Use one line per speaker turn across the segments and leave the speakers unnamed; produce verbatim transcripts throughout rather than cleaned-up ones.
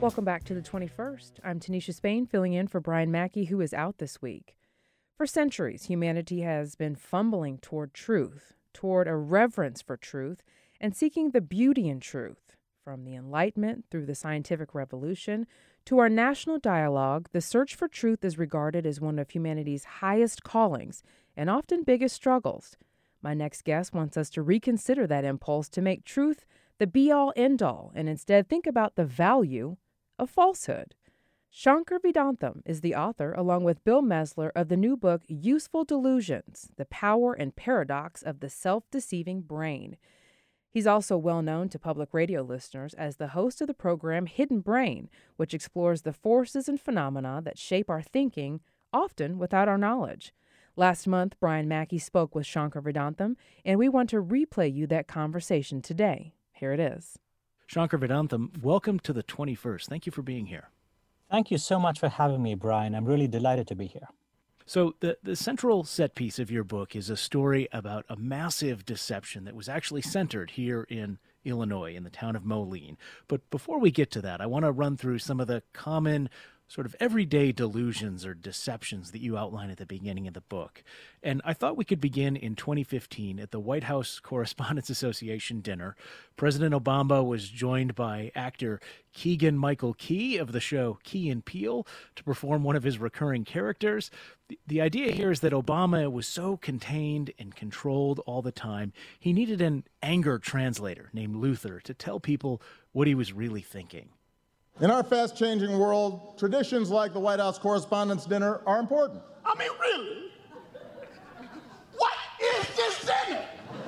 Welcome back to the twenty-first. I'm Tanisha Spain, filling in for Brian Mackey, who is out this week. For centuries, humanity has been fumbling toward truth, toward a reverence for truth, and seeking the beauty in truth. From the Enlightenment through the scientific revolution to our national dialogue, the search for truth is regarded as one of humanity's highest callings and often biggest struggles. My next guest wants us to reconsider that impulse to make truth the be-all, end-all, and instead think about the value of falsehood. Shankar Vedantam is the author, along with Bill Mesler, of the new book Useful Delusions, The Power and Paradox of the Self-Deceiving Brain. He's also well known to public radio listeners as the host of the program Hidden Brain, which explores the forces and phenomena that shape our thinking, often without our knowledge. Last month, Brian Mackey spoke with Shankar Vedantam, and we want to replay you that conversation today. Here it is.
Shankar Vedantam, welcome to the twenty-first. Thank you for being here.
Thank you so much for having me, Brian. I'm really delighted to be here.
So the, the central set piece of your book is a story about a massive deception that was actually centered here in Illinois, in the town of Moline. But before we get to that, I want to run through some of the common sort of everyday delusions or deceptions that you outline at the beginning of the book. And I thought we could begin in twenty fifteen at the White House Correspondents Association dinner. President Obama was joined by actor Keegan-Michael Key of the show Key and Peele to perform one of his recurring characters. The, the idea here is that Obama was so contained and controlled all the time, he needed an anger translator named Luther to tell people what he was really thinking.
In our fast-changing world, traditions like the White House Correspondents' Dinner are important.
I mean, really? What is this dinner?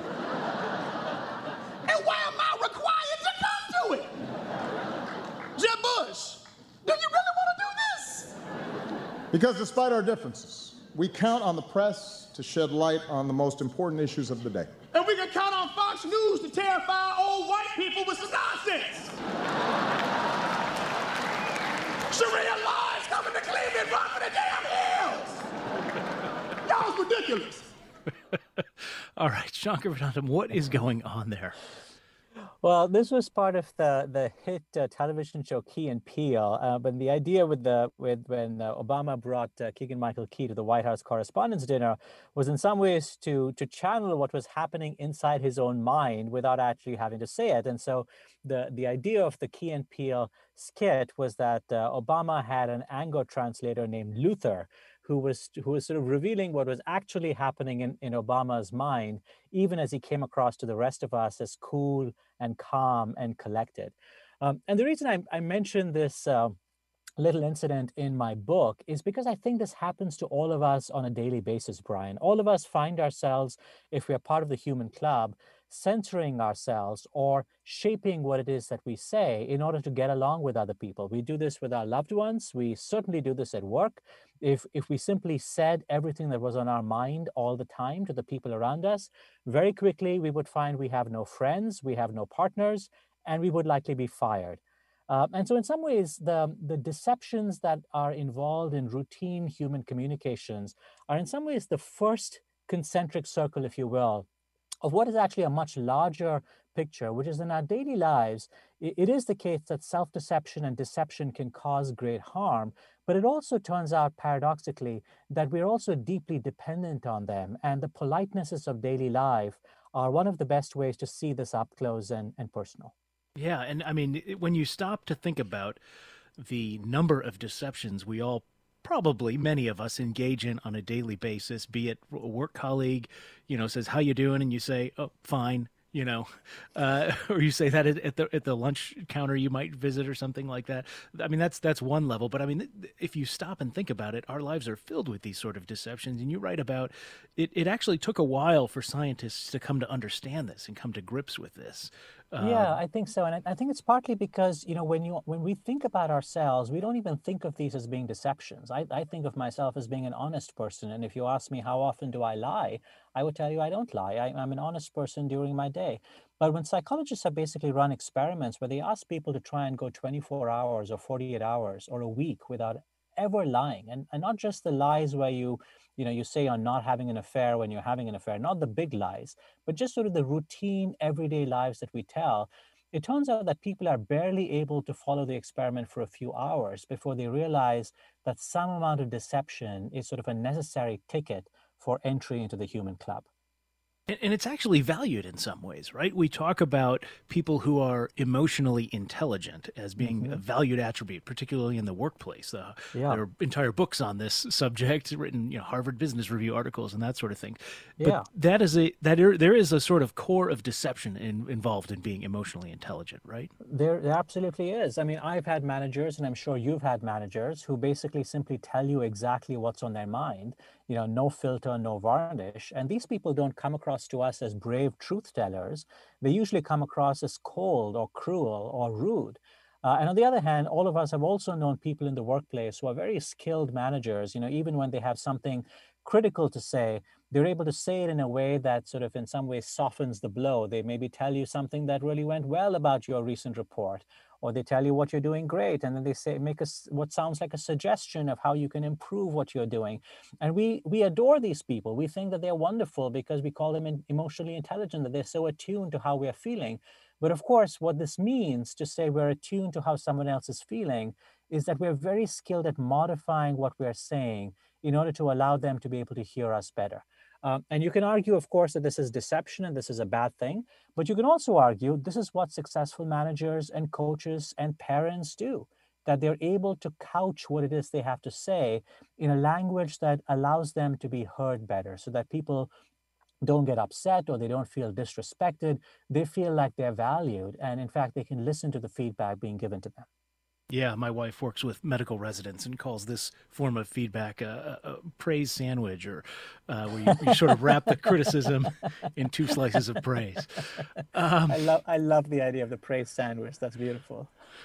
And why am I required to come to it? Jeb Bush, do you really want to do this?
Because despite our differences, we count on the press to shed light on the most important issues of the day.
And we can count on Fox News to terrify old white people with some nonsense. Sharia law is coming to Cleveland, run for the damn hills! Y'all's ridiculous.
All right, Shankar Vedantam, what is going on there?
Well, this was part of the the hit uh, television show Key and Peele. Uh, but the idea with the with when uh, Obama brought uh, Keegan-Michael Key to the White House Correspondents' Dinner was in some ways to to channel what was happening inside his own mind without actually having to say it. And so the the idea of the Key and Peele skit was that uh, Obama had an anger translator named Luther, who was who was sort of revealing what was actually happening in, in Obama's mind, even as he came across to the rest of us as cool and calm and collected. Um, and the reason I, I mentioned this uh, little incident in my book is because I think this happens to all of us on a daily basis, Brian. All of us find ourselves, if we are part of the human club, censoring ourselves or shaping what it is that we say in order to get along with other people. We do this with our loved ones. We certainly do this at work. If, if we simply said everything that was on our mind all the time to the people around us, very quickly we would find we have no friends, we have no partners, and we would likely be fired. Uh, and so in some ways, the, the deceptions that are involved in routine human communications are in some ways the first concentric circle, if you will, of what is actually a much larger picture, which is in our daily lives, it, it is the case that self-deception and deception can cause great harm, but it also turns out paradoxically that we're also deeply dependent on them. And the politenesses of daily life are one of the best ways to see this up close and, and personal.
Yeah, and I mean, when you stop to think about the number of deceptions we all probably many of us engage in on a daily basis, be it a work colleague, you know, says, how you doing? And you say, oh, fine, you know, uh, or you say that at the at the lunch counter you might visit or something like that. I mean, that's that's one level. But I mean, if you stop and think about it, our lives are filled with these sort of deceptions. And you write about it, it actually took a while for scientists to come to understand this and come to grips with this.
Yeah, I think so. And I, I think it's partly because, you know, when you when we think about ourselves, we don't even think of these as being deceptions. I, I think of myself as being an honest person. And if you ask me how often do I lie, I would tell you I don't lie. I, I'm an honest person during my day. But when psychologists have basically run experiments where they ask people to try and go twenty-four hours or forty-eight hours or a week without ever lying, and, and not just the lies where you, you know, you say you're not having an affair when you're having an affair, not the big lies, but just sort of the routine everyday lives that we tell, it turns out that people are barely able to follow the experiment for a few hours before they realize that some amount of deception is sort of a necessary ticket for entry into the human club.
And, and it's actually valued in some ways, right? We talk about people who are emotionally intelligent as being
Mm-hmm.
a valued attribute, particularly in the workplace. Uh,
Yeah.
There are entire books on this subject, written, you know, Harvard Business Review articles and that sort of thing. But
Yeah.
that is a that are, there is a sort of core of deception in, involved in being emotionally intelligent, right?
There, there absolutely is. I mean, I've had managers, and I'm sure you've had managers, who basically simply tell you exactly what's on their mind, you know, no filter, no varnish. And these people don't come across to us as brave truth tellers. They usually come across as cold or cruel or rude. Uh, and on the other hand, all of us have also known people in the workplace who are very skilled managers, you know, even when they have something critical to say, they're able to say it in a way that sort of in some ways softens the blow. They maybe tell you something that really went well about your recent report, or they tell you what you're doing great, and then they say make us what sounds like a suggestion of how you can improve what you're doing. And we we adore these people. We think that they're wonderful because we call them in, emotionally intelligent, that they're so attuned to how we're feeling. But of course, what this means to say we're attuned to how someone else is feeling is that we're very skilled at modifying what we're saying in order to allow them to be able to hear us better. Um, and you can argue, of course, that this is deception and this is a bad thing, but you can also argue this is what successful managers and coaches and parents do, that they're able to couch what it is they have to say in a language that allows them to be heard better, so that people don't get upset or they don't feel disrespected. They feel like they're valued. And in fact, they can listen to the feedback being given to them.
Yeah, my wife works with medical residents and calls this form of feedback a, a, a praise sandwich, or uh, where you, you sort of wrap the criticism in two slices of praise. Um,
I love I love the idea of the praise sandwich. That's beautiful.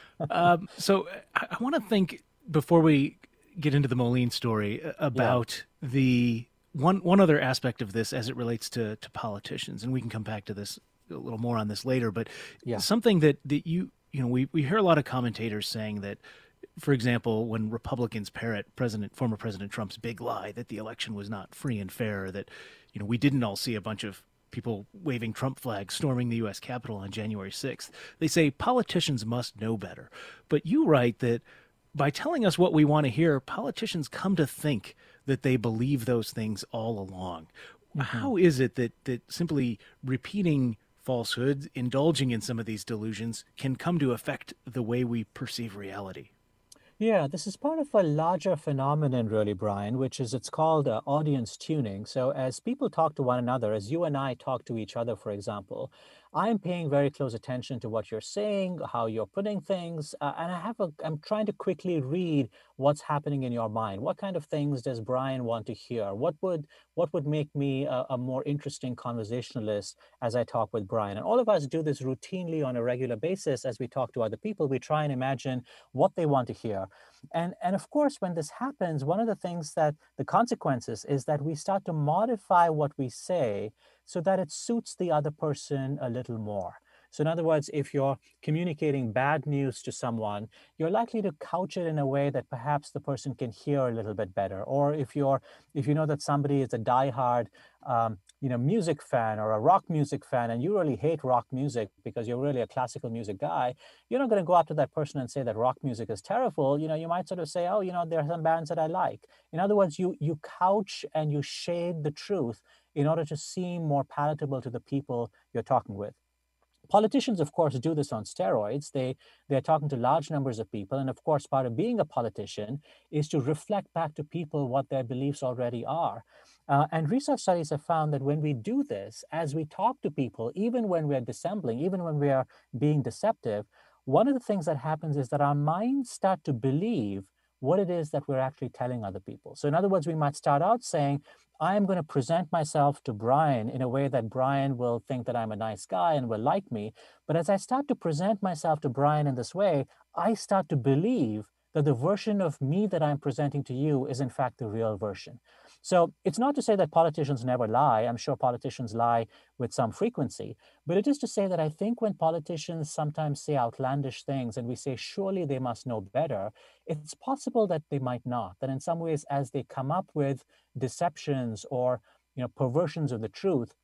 um, so I, I want to think, before we get into the Moline story, about yeah. the one one other aspect of this as it relates to to politicians, and we can come back to this a little more on this later. But yeah. something that that you You know, we, we hear a lot of commentators saying that, for example, when Republicans parrot President, former President Trump's big lie that the election was not free and fair, that, you know, we didn't all see a bunch of people waving Trump flags storming the U S Capitol on January sixth. They say politicians must know better. But you write that by telling us what we want to hear, politicians come to think that they believe those things all along. Mm-hmm. How is it that that simply repeating falsehoods, indulging in some of these delusions, can come to affect the way we perceive reality?
Yeah, this is part of a larger phenomenon, really, Brian, which is it's called uh, audience tuning. So as people talk to one another, as you and I talk to each other, for example, I'm paying very close attention to what you're saying, how you're putting things, uh, and I have a, I'm trying to quickly read what's happening in your mind. What kind of things does Brian want to hear? What would what would make me a, a more interesting conversationalist as I talk with Brian? And all of us do this routinely on a regular basis as we talk to other people. We try and imagine what they want to hear. And, and of course, when this happens, one of the things that the consequences is that we start to modify what we say so that it suits the other person a little more. So in other words, if you're communicating bad news to someone, you're likely to couch it in a way that perhaps the person can hear a little bit better. Or if you're, if you know that somebody is a diehard, um, you know, music fan or a rock music fan, and you really hate rock music because you're really a classical music guy, you're not going to go up to that person and say that rock music is terrible. You know, you might sort of say, oh, you know, there are some bands that I like. In other words, you you couch and you shade the truth in order to seem more palatable to the people you're talking with. Politicians, of course, do this on steroids. They, they're talking to large numbers of people. And of course, part of being a politician is to reflect back to people what their beliefs already are. Uh, and research studies have found that when we do this, as we talk to people, even when we're dissembling, even when we are being deceptive, one of the things that happens is that our minds start to believe what it is that we're actually telling other people. So in other words, we might start out saying, I'm going to present myself to Brian in a way that Brian will think that I'm a nice guy and will like me. But as I start to present myself to Brian in this way, I start to believe that the version of me that I'm presenting to you is in fact the real version. So it's not to say that politicians never lie. I'm sure politicians lie with some frequency, but it is to say that I think when politicians sometimes say outlandish things and we say, surely they must know better, it's possible that they might not, that in some ways, as they come up with deceptions or, you know, perversions of the truth,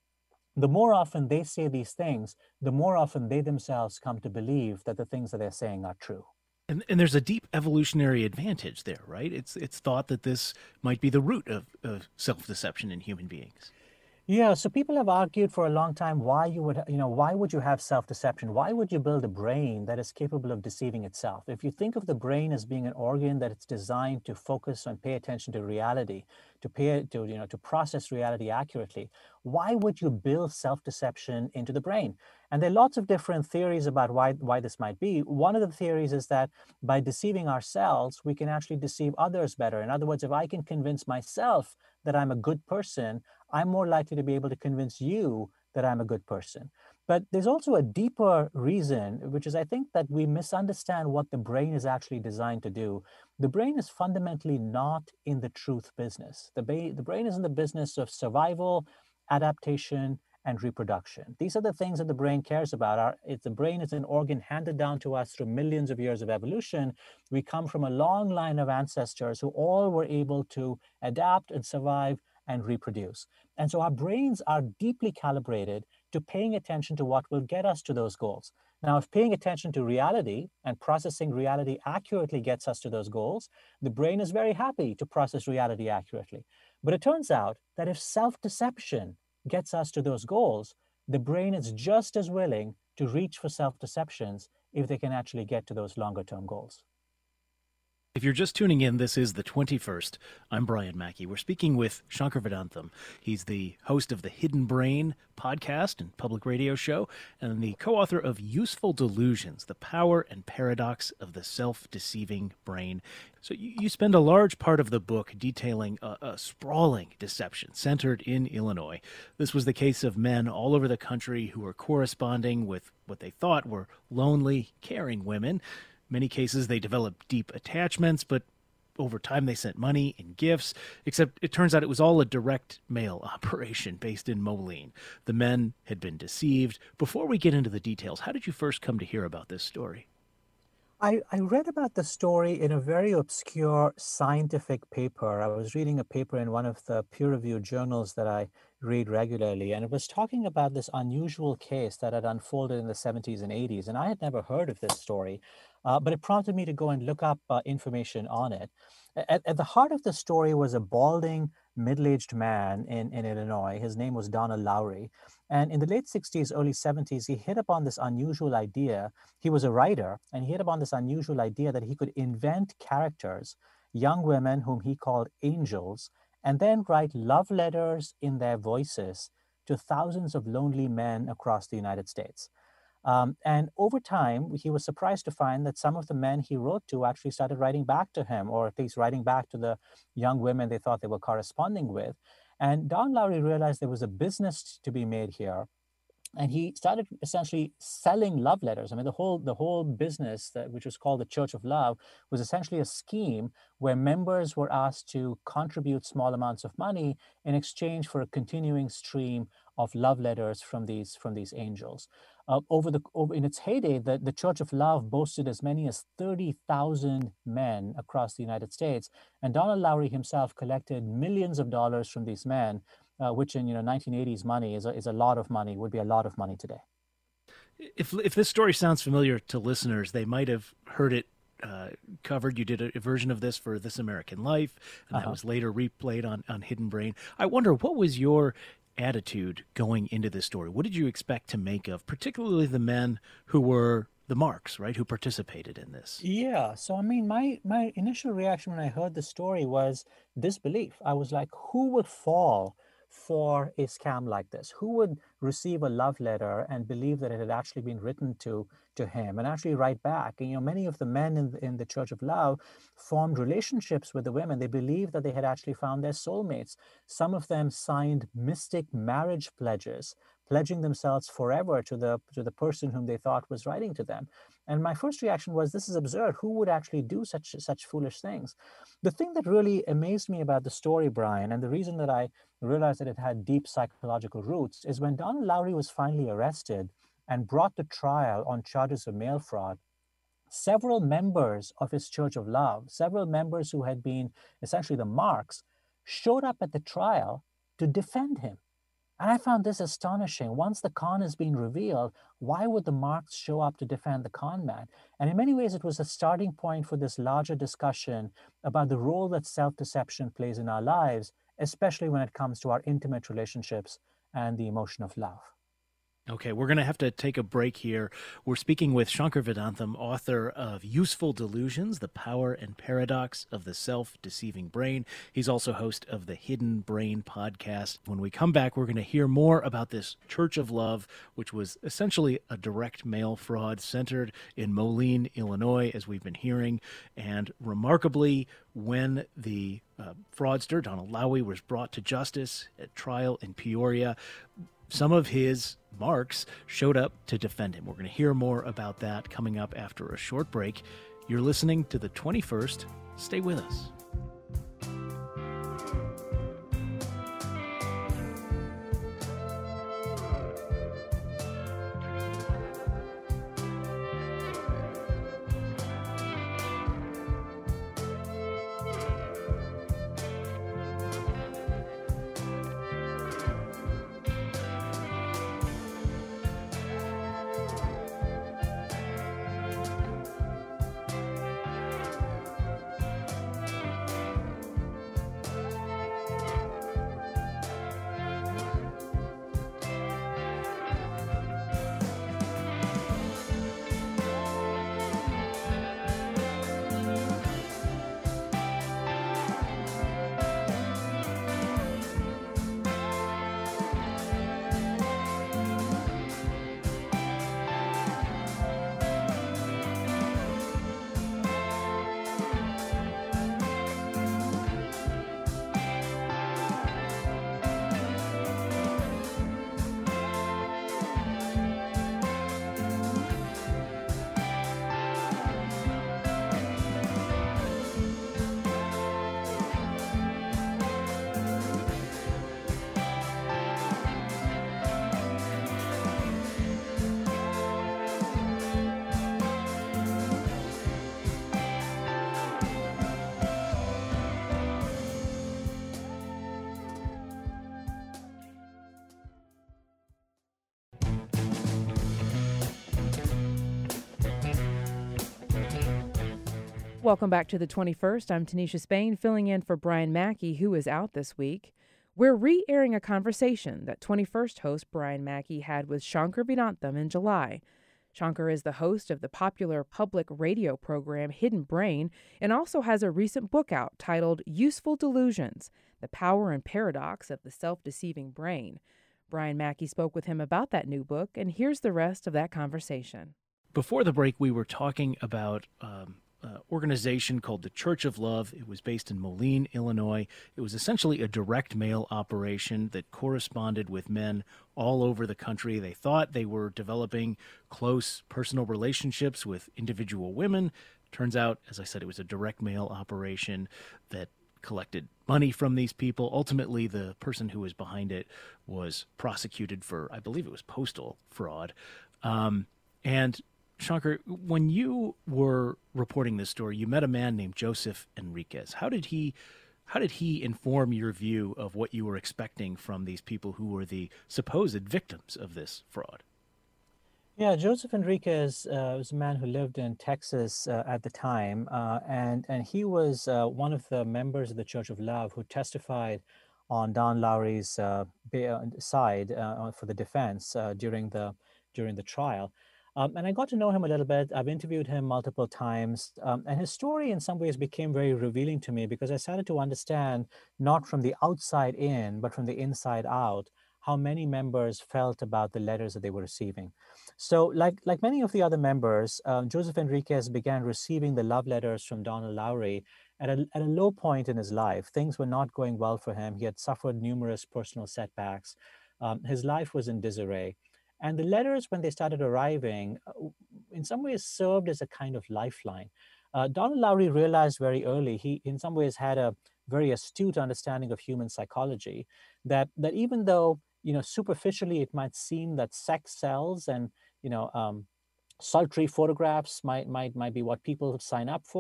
the more often they say these things, the more often they themselves come to believe that the things that they're saying are true.
And, and there's a deep evolutionary advantage there, right? It's it's thought that this might be the root of, of self-deception in human beings.
Yeah, so people have argued for a long time why you would, you know, why would you have self-deception? Why would you build a brain that is capable of deceiving itself? If you think of the brain as being an organ that it's designed to focus and pay attention to reality, to pay to, you know, to process reality accurately, why would you build self-deception into the brain? And there are lots of different theories about why, why this might be. One of the theories is that by deceiving ourselves, we can actually deceive others better. In other words, if I can convince myself that I'm a good person, I'm more likely to be able to convince you that I'm a good person. But there's also a deeper reason, which is I think that we misunderstand what the brain is actually designed to do. The brain is fundamentally not in the truth business. The, ba- the brain is in the business of survival, adaptation, and reproduction. These are the things that the brain cares about. Our, it's, the brain is an organ handed down to us through millions of years of evolution. We come from a long line of ancestors who all were able to adapt and survive and reproduce. And so our brains are deeply calibrated to paying attention to what will get us to those goals. Now, if paying attention to reality and processing reality accurately gets us to those goals, the brain is very happy to process reality accurately. But it turns out that if self-deception gets us to those goals, the brain is just as willing to reach for self-deceptions if they can actually get to those longer-term goals.
If you're just tuning in, this is the twenty-first. I'm Brian Mackey. We're speaking with Shankar Vedantam. He's the host of the Hidden Brain podcast and public radio show, and the co-author of Useful Delusions, The Power and Paradox of the Self-Deceiving Brain. So you, you spend a large part of the book detailing a, a sprawling deception centered in Illinois. This was the case of men all over the country who were corresponding with what they thought were lonely, caring women. Many cases, they developed deep attachments, but over time they sent money and gifts, except it turns out it was all a direct mail operation based in Moline. The men had been deceived. Before we get into the details, how did you first come to hear about this story?
I, I read about the story in a very obscure scientific paper. I was reading a paper in one of the peer-reviewed journals that I read regularly, and it was talking about this unusual case that had unfolded in the seventies and eighties, and I had never heard of this story. Uh, but it prompted me to go and look up uh, information on it. At, at the heart of the story was a balding, middle-aged man in, in Illinois. His name was Donald Lowry. And in the late sixties, early seventies, he hit upon this unusual idea. He was a writer, and he hit upon this unusual idea that he could invent characters, young women whom he called angels, and then write love letters in their voices to thousands of lonely men across the United States. Um, and over time, he was surprised to find that some of the men he wrote to actually started writing back to him, or at least writing back to the young women they thought they were corresponding with. And Don Lowry realized there was a business to be made here. And he started essentially selling love letters. I mean, the whole the whole business, that, which was called the Church of Love, was essentially a scheme where members were asked to contribute small amounts of money in exchange for a continuing stream of love letters from these from these angels. Uh, over the over, in its heyday, the, the Church of Love boasted as many as thirty thousand men across the United States, and Donald Lowry himself collected millions of dollars from these men, uh, which in you know nineteen eighties money is a, is a lot of money, would be a lot of money today.
If if this story sounds familiar to listeners, they might have heard it uh, covered. You did a, a version of this for This American Life, and uh-huh. that was later replayed on, on Hidden Brain. I wonder, what was your attitude going into this story? What did you expect to make of particularly the men who were the marks, right, who participated in this?
Yeah, so I mean, my my initial reaction when I heard the story was disbelief. I was like, who would fall for a scam like this? Who would receive a love letter and believe that it had actually been written to to him and actually write back? And, you know, many of the men in the, in the Church of Love formed relationships with the women. They believed that they had actually found their soulmates. Some of them signed mystic marriage pledges, pledging themselves forever to the to the person whom they thought was writing to them. And my first reaction was, this is absurd. Who would actually do such such foolish things? The thing that really amazed me about the story, Brian, and the reason that I realized that it had deep psychological roots, is when Donald Lowry was finally arrested and brought to trial on charges of mail fraud, several members of his Church of Love, several members who had been essentially the marks, showed up at the trial to defend him. And I found this astonishing. Once the con has been revealed, why would the Marx show up to defend the con man? And in many ways, it was a starting point for this larger discussion about the role that self-deception plays in our lives, especially when it comes to our intimate relationships and the emotion of love.
Okay, we're going to have to take a break here. We're speaking with Shankar Vedantam, author of Useful Delusions, The Power and Paradox of the Self-Deceiving Brain. He's also host of the Hidden Brain podcast. When we come back, we're going to hear more about this Church of Love, which was essentially a direct mail fraud centered in Moline, Illinois, as we've been hearing. And remarkably, when the uh, fraudster, Donald Lowry, was brought to justice at trial in Peoria, some of his marks showed up to defend him. We're going to hear more about that coming up after a short break. You're listening to The twenty-first. Stay with us.
Welcome back to the twenty-first. I'm Tanisha Spain, filling in for Brian Mackey, who is out this week. We're re-airing a conversation that twenty-first host Brian Mackey had with Shankar Vedantam in July. Shankar is the host of the popular public radio program Hidden Brain and also has a recent book out titled Useful Delusions, The Power and Paradox of the Self-Deceiving Brain. Brian Mackey spoke with him about that new book, and here's the rest of that conversation.
Before the break, we were talking about um, Uh, organization called the Church of Love. It was based in Moline, Illinois. It was essentially a direct mail operation that corresponded with men all over the country. They thought they were developing close personal relationships with individual women. Turns out, as I said, it was a direct mail operation that collected money from these people. Ultimately, the person who was behind it was prosecuted for, I believe it was postal fraud. Um, and Shankar, when you were reporting this story, you met a man named Joseph Enriquez. How did he, how did he inform your view of what you were expecting from these people who were the supposed victims of this fraud?
Yeah, Joseph Enriquez uh, was a man who lived in Texas uh, at the time, uh, and and he was uh, one of the members of the Church of Love who testified on Don Lowry's uh, side uh, for the defense uh, during the during the trial. Um, and I got to know him a little bit. I've interviewed him multiple times. Um, and his story in some ways became very revealing to me because I started to understand, not from the outside in, but from the inside out, how many members felt about the letters that they were receiving. So like, like many of the other members, um, Joseph Enriquez began receiving the love letters from Donald Lowry at a, at a low point in his life. Things were not going well for him. He had suffered numerous personal setbacks. Um, his life was in disarray. And the letters, when they started arriving, in some ways served as a kind of lifeline. Uh, Donald Lowry realized very early, he in some ways had a very astute understanding of human psychology, that, that even though, you know, superficially it might seem that sex sells and, you know, um, sultry photographs might, might, might be what people sign up for,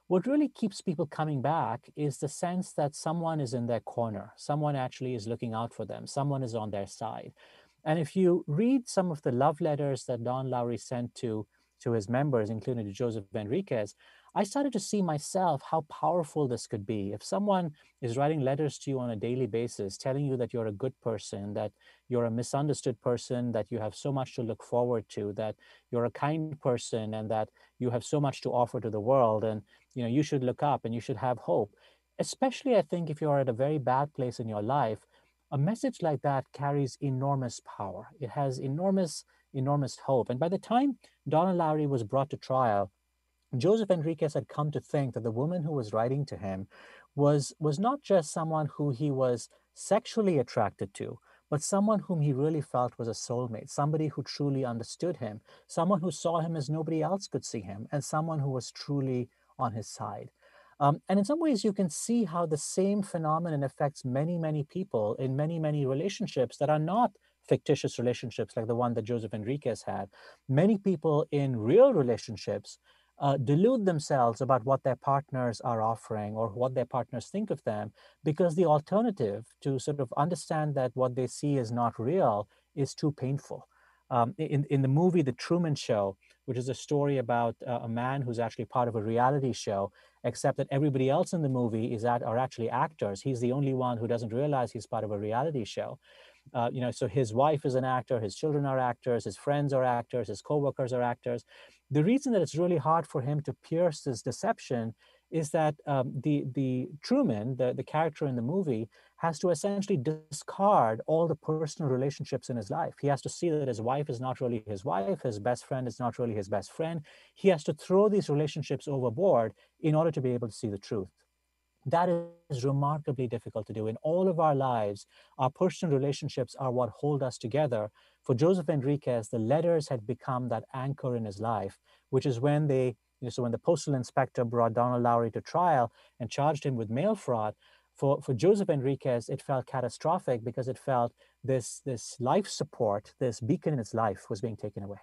what really keeps people coming back is the sense that someone is in their corner, someone actually is looking out for them, someone is on their side. And if you read some of the love letters that Don Lowry sent to, to his members, including to Joseph Enriquez, I started to see myself how powerful this could be. If someone is writing letters to you on a daily basis, telling you that you're a good person, that you're a misunderstood person, that you have so much to look forward to, that you're a kind person, and that you have so much to offer to the world, and you know you should look up and you should have hope. Especially, I think, if you're at a very bad place in your life, a message like that carries enormous power. It has enormous, enormous hope. And by the time Donna Lowry was brought to trial, Joseph Enriquez had come to think that the woman who was writing to him was, was not just someone who he was sexually attracted to, but someone whom he really felt was a soulmate, somebody who truly understood him, someone who saw him as nobody else could see him, and someone who was truly on his side. Um, and in some ways, you can see how the same phenomenon affects many, many people in many, many relationships that are not fictitious relationships like the one that Joseph Enriquez had. Many people in real relationships uh, delude themselves about what their partners are offering or what their partners think of them, because the alternative to sort of understand that what they see is not real is too painful. Um, in, in the movie The Truman Show, which is a story about uh, a man who's actually part of a reality show, except that everybody else in the movie is at, are actually actors. He's the only one who doesn't realize he's part of a reality show. Uh, you know, so his wife is an actor, his children are actors, his friends are actors, his coworkers are actors. The reason that it's really hard for him to pierce this deception is that um, the, the Truman, the, the character in the movie, has to essentially discard all the personal relationships in his life. He has to see that his wife is not really his wife, his best friend is not really his best friend. He has to throw these relationships overboard in order to be able to see the truth. That is remarkably difficult to do. In all of our lives, our personal relationships are what hold us together. For Joseph Enriquez, the letters had become that anchor in his life, which is when they, you know, so when the postal inspector brought Donald Lowry to trial and charged him with mail fraud, for, for Joseph Enriquez, it felt catastrophic because it felt this, this life support, this beacon in his life was being taken away.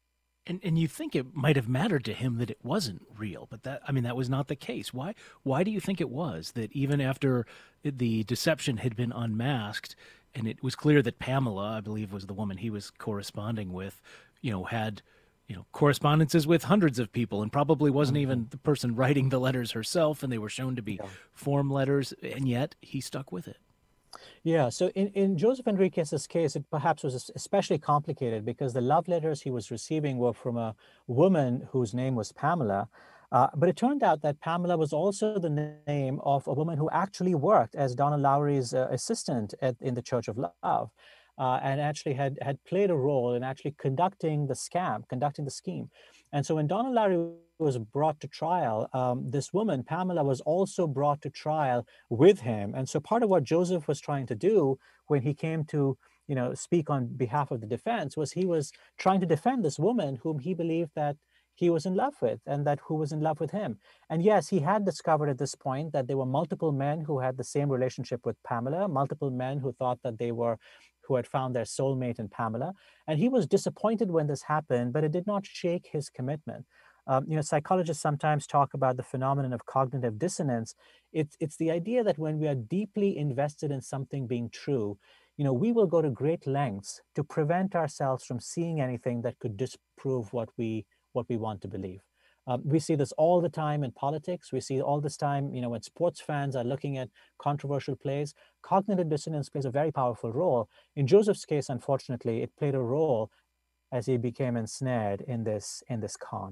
And and you think it might have mattered to him that it wasn't real, but that I mean that was not the case. Why why do you think it was that even after the deception had been unmasked and it was clear that Pamela, I believe was the woman he was corresponding with, you know, had, you know, correspondences with hundreds of people and probably wasn't mm-hmm. even the person writing the letters herself, and they were shown to be yeah. form letters, and yet he stuck with it?
Yeah, so in, in Joseph Enriquez's case, it perhaps was especially complicated because the love letters he was receiving were from a woman whose name was Pamela. Uh, but it turned out that Pamela was also the name of a woman who actually worked as Donna Lowry's uh, assistant at, in the Church of Love, uh, and actually had, had played a role in actually conducting the scam, conducting the scheme. And so when Donna Lowry was brought to trial, um, this woman, Pamela, was also brought to trial with him. And so part of what Joseph was trying to do when he came to, you know, speak on behalf of the defense was he was trying to defend this woman whom he believed that he was in love with and that who was in love with him. And yes, he had discovered at this point that there were multiple men who had the same relationship with Pamela, multiple men who thought that they were, who had found their soulmate in Pamela. And he was disappointed when this happened, but it did not shake his commitment. Um, you know, psychologists sometimes talk about the phenomenon of cognitive dissonance. It's, it's the idea that when we are deeply invested in something being true, you know, we will go to great lengths to prevent ourselves from seeing anything that could disprove what we, what we want to believe. Um, we see this all the time in politics. We see all this time, you know, when sports fans are looking at controversial plays. Cognitive dissonance plays a very powerful role. In Joseph's case, unfortunately, it played a role as he became ensnared in this, in this con.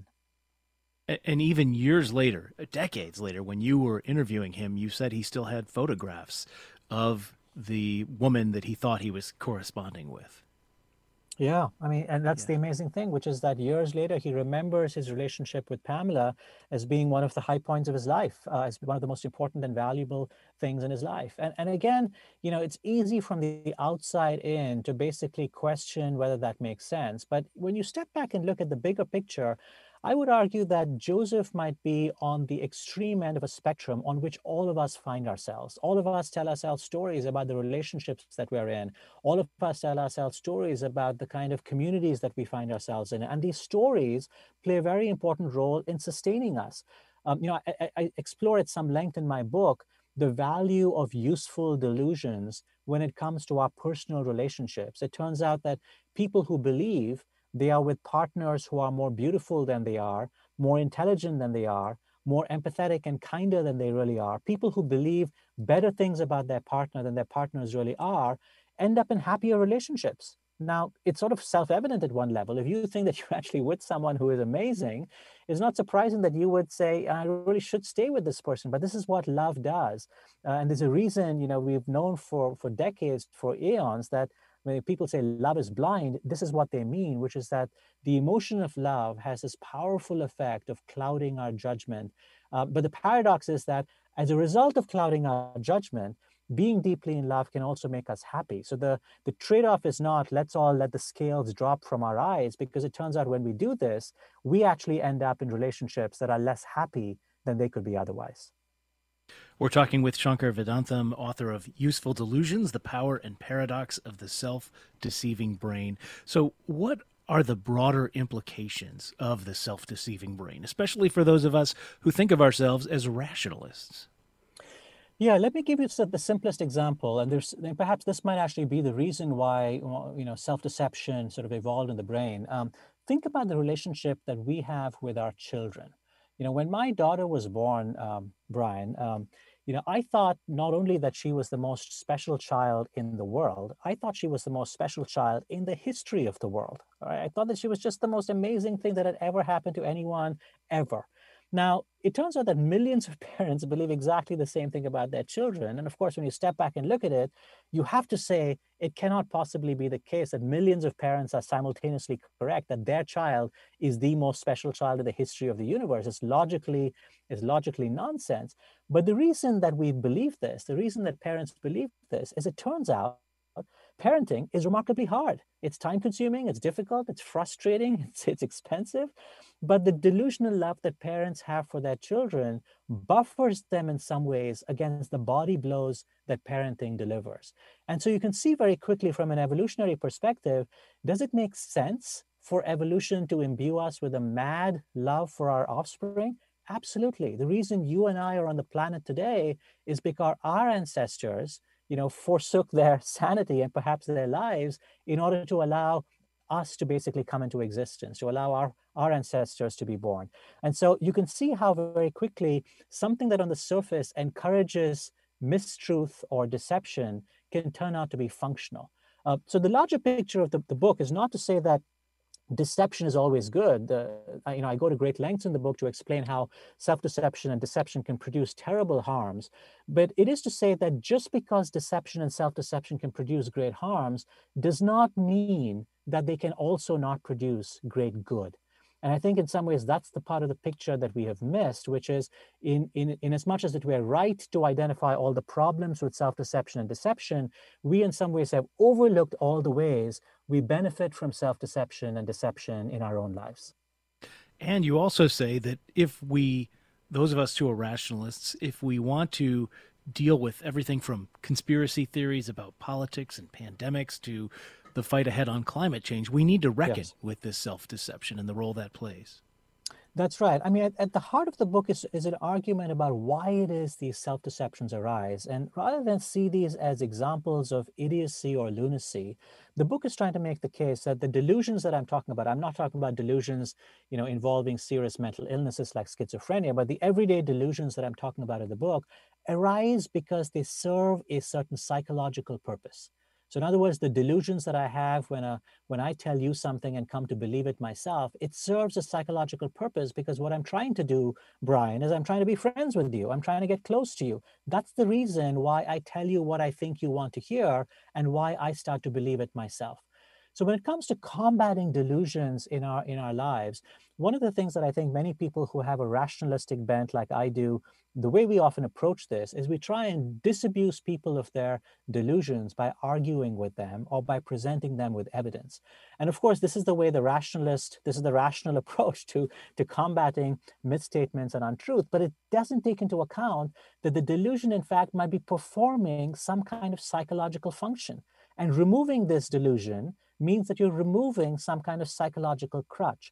And even years later, decades later, when you were interviewing him, you said he still had photographs of the woman that he thought he was corresponding with.
Yeah, I mean, and that's
Yeah.
the amazing thing, which is that years later, he remembers his relationship with Pamela as being one of the high points of his life, uh, as one of the most important and valuable things in his life. And, and again, you know, it's easy from the outside in to basically question whether that makes sense. But when you step back and look at the bigger picture, I would argue that Joseph might be on the extreme end of a spectrum on which all of us find ourselves. All of us tell ourselves stories about the relationships that we're in. All of us tell ourselves stories about the kind of communities that we find ourselves in. And these stories play a very important role in sustaining us. Um, you know, I, I, I explore at some length in my book the value of useful delusions when it comes to our personal relationships. It turns out that people who believe they are with partners who are more beautiful than they are, more intelligent than they are, more empathetic and kinder than they really are, people who believe better things about their partner than their partners really are, end up in happier relationships. Now, it's sort of self-evident at one level. If you think that you're actually with someone who is amazing, it's not surprising that you would say, I really should stay with this person. But this is what love does. Uh, and there's a reason, you know, we've known for, for decades, for eons, that when people say love is blind, this is what they mean, which is that the emotion of love has this powerful effect of clouding our judgment. Uh, but the paradox is that as a result of clouding our judgment, being deeply in love can also make us happy. So the, the trade-off is not, let's all let the scales drop from our eyes, because it turns out when we do this, we actually end up in relationships that are less happy than they could be otherwise.
We're talking with Shankar Vedantam, author of Useful Delusions, The Power and Paradox of the Self-Deceiving Brain. So what are the broader implications of the self-deceiving brain, especially for those of us who think of ourselves as rationalists?
Yeah, let me give you the simplest example, and there's and perhaps this might actually be the reason why you know self-deception sort of evolved in the brain. Um, think about the relationship that we have with our children. You know, when my daughter was born, um, Brian, um, you know, I thought not only that she was the most special child in the world, I thought she was the most special child in the history of the world. All right? I thought that she was just the most amazing thing that had ever happened to anyone ever. Now, it turns out that millions of parents believe exactly the same thing about their children. And of course, when you step back and look at it, you have to say it cannot possibly be the case that millions of parents are simultaneously correct, that their child is the most special child in the history of the universe. It's logically, it's logically nonsense. But the reason that we believe this, the reason that parents believe this, is it turns out parenting is remarkably hard. It's time consuming, it's difficult, it's frustrating, it's, it's expensive. But the delusional love that parents have for their children buffers them in some ways against the body blows that parenting delivers. And so you can see very quickly from an evolutionary perspective, does it make sense for evolution to imbue us with a mad love for our offspring? Absolutely. The reason you and I are on the planet today is because our ancestors you know, forsook their sanity and perhaps their lives in order to allow us to basically come into existence, to allow our, our ancestors to be born. And so you can see how very quickly something that on the surface encourages mistruth or deception can turn out to be functional. Uh, so the larger picture of the, the book is not to say that deception is always good. Uh, I, you know, I go to great lengths in the book to explain how self-deception and deception can produce terrible harms. But it is to say that just because deception and self-deception can produce great harms does not mean that they can also not produce great good. And I think in some ways that's the part of the picture that we have missed, which is in, in, in as much as that we're right to identify all the problems with self-deception and deception, we in some ways have overlooked all the ways we benefit from self-deception and deception in our own lives.
And you also say that if we, those of us who are rationalists, if we want to deal with everything from conspiracy theories about politics and pandemics to the fight ahead on climate change, we need to reckon yes. with this self-deception and the role that plays.
That's right. I mean, at, at the heart of the book is, is an argument about why it is these self-deceptions arise. And rather than see these as examples of idiocy or lunacy, the book is trying to make the case that the delusions that I'm talking about, I'm not talking about delusions, you know, involving serious mental illnesses like schizophrenia, but the everyday delusions that I'm talking about in the book arise because they serve a certain psychological purpose. So in other words, the delusions that I have when, a, when I tell you something and come to believe it myself, it serves a psychological purpose because what I'm trying to do, Brian, is I'm trying to be friends with you. I'm trying to get close to you. That's the reason why I tell you what I think you want to hear and why I start to believe it myself. So when it comes to combating delusions in our, in our lives, one of the things that I think many people who have a rationalistic bent like I do, the way we often approach this is we try and disabuse people of their delusions by arguing with them or by presenting them with evidence. And of course, this is the way the rationalist, this is the rational approach to, to combating misstatements and untruth, but it doesn't take into account that the delusion, in fact, might be performing some kind of psychological function. And removing this delusion means that you're removing some kind of psychological crutch.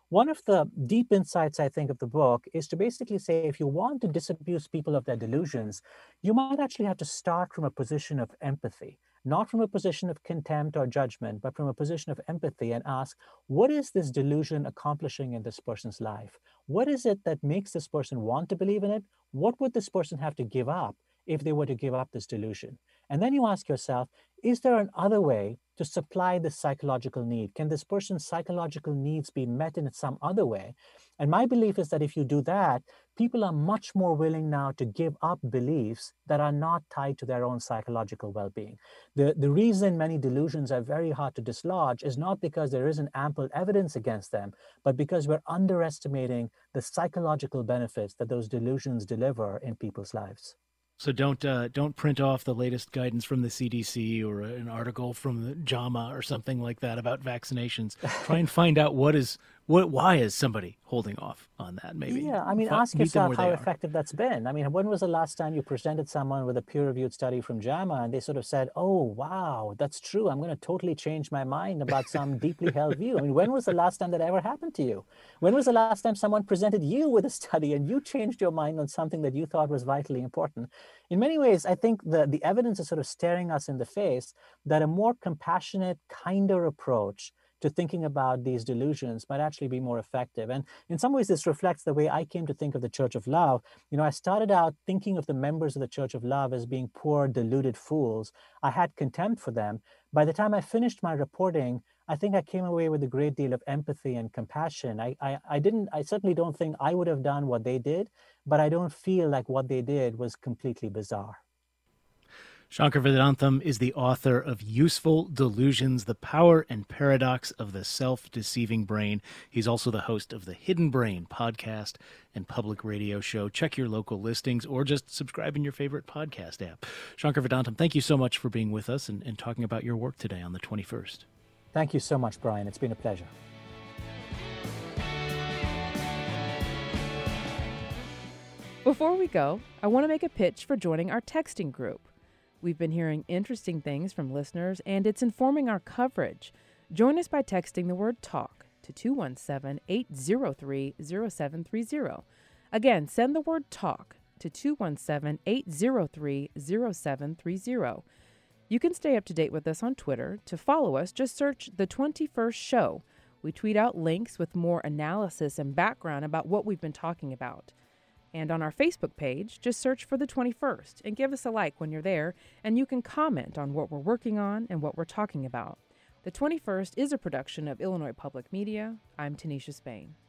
One of the deep insights, I think, of the book is to basically say if you want to disabuse people of their delusions, you might actually have to start from a position of empathy, not from a position of contempt or judgment, but from a position of empathy and ask, what is this delusion accomplishing in this person's life? What is it that makes this person want to believe in it? What would this person have to give up if they were to give up this delusion? And then you ask yourself, is there an other way to supply this psychological need? Can this person's psychological needs be met in some other way? And my belief is that if you do that, people are much more willing now to give up beliefs that are not tied to their own psychological well-being. The, the reason many delusions are very hard to dislodge is not because there isn't ample evidence against them, but because we're underestimating the psychological benefits that those delusions deliver in people's lives.
So don't uh, don't print off the latest guidance from the C D C or an article from the JAMA or something like that about vaccinations. Try and find out what is what why is somebody holding off on that? Maybe.
Yeah, I mean,
F-
ask yourself how
are.
effective that's been. I mean, when was the last time you presented someone with a peer-reviewed study from JAMA and they sort of said, "Oh, wow, that's true. I'm going to totally change my mind about some deeply held view." I mean, when was the last time that ever happened to you? When was the last time someone presented you with a study and you changed your mind on something that you thought was vitally important? In many ways, I think the, the evidence is sort of staring us in the face that a more compassionate, kinder approach to thinking about these delusions might actually be more effective. And in some ways, this reflects the way I came to think of the Church of Love. You know, I started out thinking of the members of the Church of Love as being poor, deluded fools. I had contempt for them. By the time I finished my reporting, I think I came away with a great deal of empathy and compassion. I, I, I didn't, I certainly don't think I would have done what they did, but I don't feel like what they did was completely bizarre.
Shankar Vedantam is the author of Useful Delusions, The Power and Paradox of the Self-Deceiving Brain. He's also the host of the Hidden Brain podcast and public radio show. Check your local listings or just subscribe in your favorite podcast app. Shankar Vedantam, thank you so much for being with us and, and talking about your work today on the twenty-first.
Thank you so much, Brian. It's been a pleasure.
Before we go, I want to make a pitch for joining our texting group. We've been hearing interesting things from listeners, and it's informing our coverage. Join us by texting the word TALK to two one seven, eight zero three, zero seven three zero. Again, send the word TALK to two one seven, eight zero three, zero seven three zero. You can stay up to date with us on Twitter. To follow us, just search The twenty-first Show. We tweet out links with more analysis and background about what we've been talking about. And on our Facebook page, just search for The twenty-first and give us a like when you're there, and you can comment on what we're working on and what we're talking about. The twenty-first is a production of Illinois Public Media. I'm Tanisha Spain.